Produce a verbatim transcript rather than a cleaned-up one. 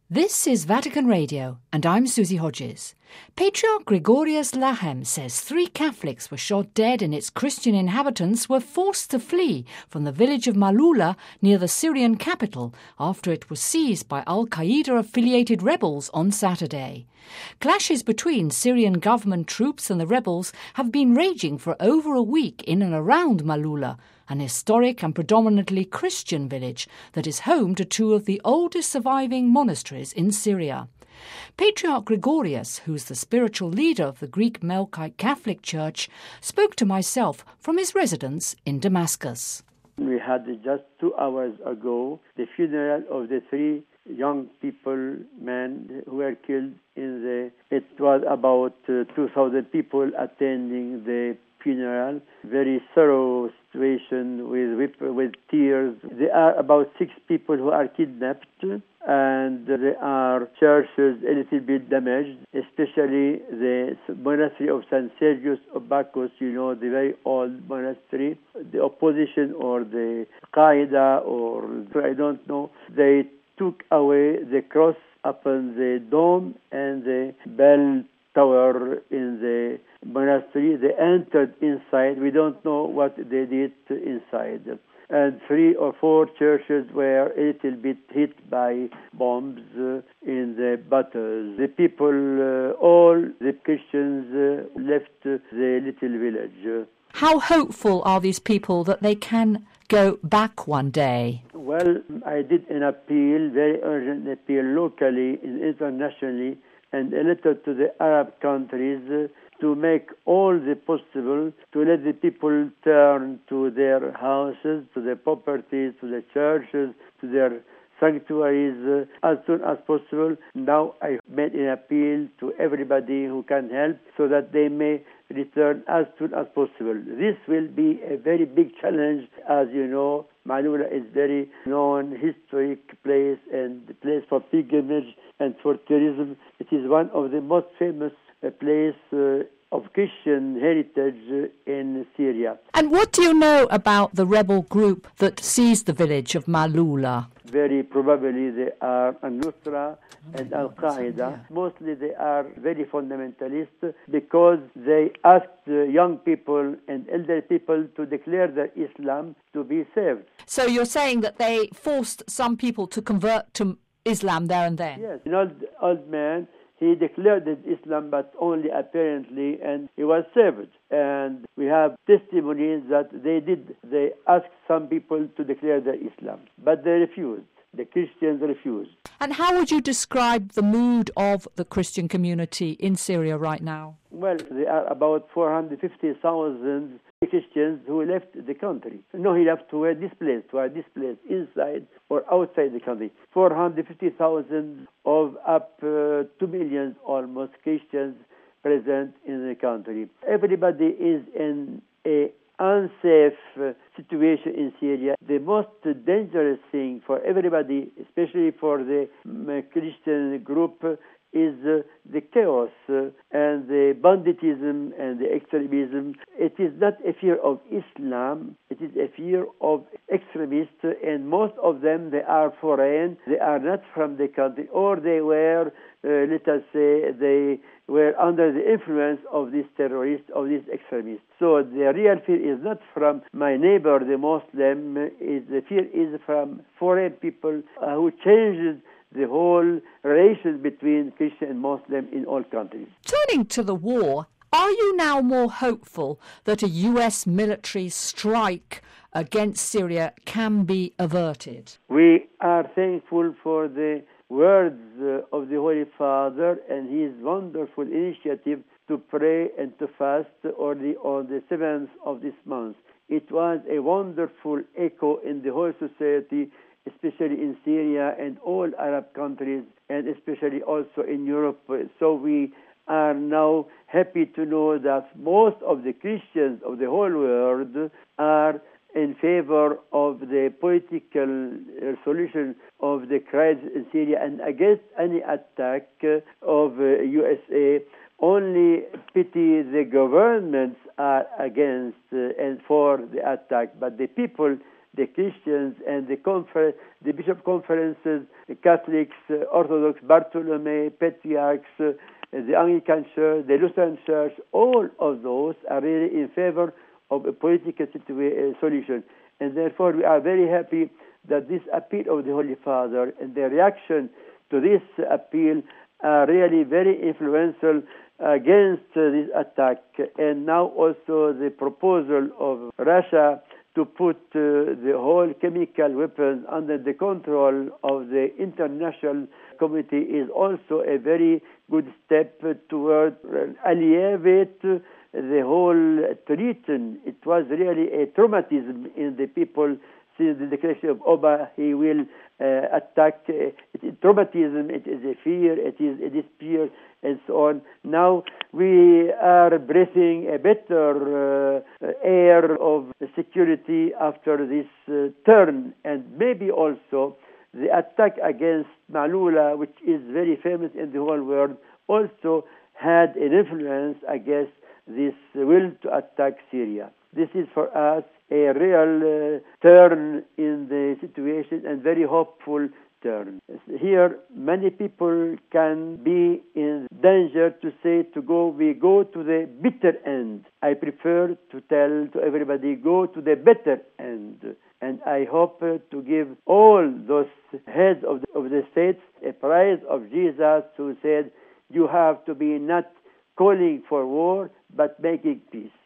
This is Vatican Radio, and I'm Susie Hodges. Patriarch Gregorius Lahem says three Catholics were shot dead and its Christian inhabitants were forced to flee from the village of Malula near the Syrian capital after it was seized by Al-Qaeda-affiliated rebels on Saturday. Clashes between Syrian government troops and the rebels have been raging for over a week in and around Malula, an historic and predominantly Christian village that is home to two of the oldest surviving monasteries in Syria. Patriarch Gregorius, who's the spiritual leader of the Greek Melkite Catholic Church, spoke to myself from his residence in Damascus. We had just two hours ago the funeral of the three young people, men, who were killed in the... It was about uh, two thousand people attending the funeral. Very thorough situation with whip, with tears. There are about six people who are kidnapped, and there are churches a little bit damaged, especially the monastery of Saint Sergius of Bacchus, you know, the very old monastery. The opposition or the Qaeda or I don't know, they took away the cross upon the dome and the bell tower in the monastery. They entered inside. We don't know what they did inside. And three or four churches were a little bit hit by bombs uh, in the battles. The people, uh, all the Christians uh, left uh, the little village. How hopeful are these people that they can go back one day? Well, I did an appeal, very urgent appeal locally and internationally, and a letter to the Arab countries uh, to make all the possible to let the people turn to their houses, to their properties, to their churches, to their sanctuaries uh, as soon as possible. Now I made an appeal to everybody who can help so that they may return as soon as possible. This will be a very big challenge. As you know, Malula is very known, historic place and the place for pilgrimage and for tourism. It is one of the most famous uh, place uh, of Christian heritage uh, in Syria. And what do you know about the rebel group that seized the village of Malula? Very probably they are Al-Nusra and Al-Qaeda. Mostly they are very fundamentalist because they asked the young people and elderly people to declare their Islam to be saved. So you're saying that they forced some people to convert to Islam there and then? Yes. An old, old man, he declared his Islam, but only apparently, and he was saved. And we have testimonies that they did. They asked some people to declare their Islam, but they refused. The Christians refused. And how would you describe the mood of the Christian community in Syria right now? Well, there are about four hundred fifty thousand Christians who left the country. No, he left to were displaced, who are displaced inside or outside the country. four hundred fifty thousand of up uh, two million almost Christians present in the country. Everybody is in a unsafe uh, situation in Syria. The most dangerous thing for everybody, especially for the um, Christian group, is uh, the chaos uh, and the banditism and the extremism. It is not a fear of Islam, it is a fear of extremists, and most of them, they are foreign, they are not from the country, or they were, uh, let us say, they were under the influence of these terrorists, of these extremists. So the real fear is not from my neighbor, the Muslim, is the fear is from foreign people uh, who changed the whole relations between Christian and Muslim in all countries. Turning to the war, are you now more hopeful that a U S military strike against Syria can be averted? We are thankful for the words uh, of the Holy Father and his wonderful initiative to pray and to fast on the, on the seventh of this month. It was a wonderful echo in the whole society, especially in Syria and all Arab countries, and especially also in Europe. So we are now happy to know that most of the Christians of the whole world are in favor of the political solution of the crisis in Syria and against any attack of uh, U S A. Only pity the governments are against uh, and for the attack, but the people the Christians and the confer- the bishop conferences, the Catholics, uh, Orthodox, Bartholomew, Patriarchs, uh, the Anglican Church, the Lutheran Church, all of those are really in favor of a political situa- uh, solution. And therefore we are very happy that this appeal of the Holy Father and the reaction to this appeal are really very influential against uh, this attack. And now also the proposal of Russia to put uh, the whole chemical weapons under the control of the international community is also a very good step toward alleviate the whole treason. It was really a traumatism in the people since the declaration of Oba. He will uh, attack. Uh, it is traumatism, it is a fear, it is a despair, and so on. Now we are breathing a better uh, air of security after this uh, turn, and maybe also the attack against Malula, which is very famous in the whole world, also had an influence against this will to attack Syria. This is for us a real uh, turn in the situation and very hopeful turn. Here, many people can be in danger to say to go, we go to the bitter end. I prefer to tell to everybody, go to the better end. And I hope uh, to give all those heads of the, of the states a prize of Jesus, who said, you have to be not calling for war, but making peace.